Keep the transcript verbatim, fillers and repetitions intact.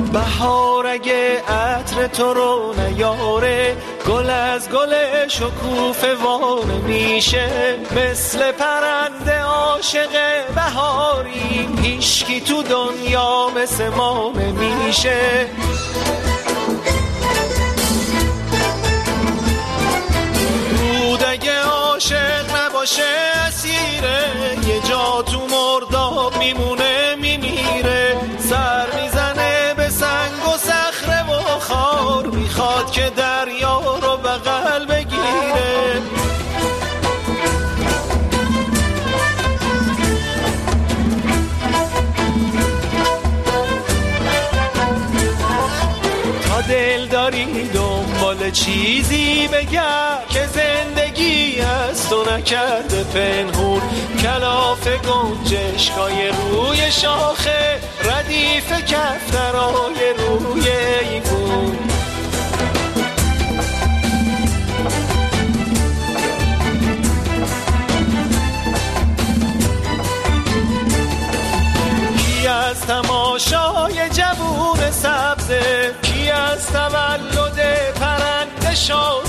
بهار اگه عطر تو رو نیاره، گل از گل شکوفه وانه میشه. مثل پرنده عاشق بهاریم، هیچکی تو دنیا مثل ما نمیشه. رود اگه عاشق نباشه اسیره، یه جا تو مرداب میمونه میمیره. سر میزنه به سنگ و صخره و خار، میخواد که دریا رو بغل بگیره. تا دل داری دنبال چیزی بگرد که زندگی از تو نکرده پنهون. کلاف گنجشکای روی شاخه، ردیف کفترهای روی ایوون. کی از تماشای جوون سبزه، کی از تولد پرنده شاد،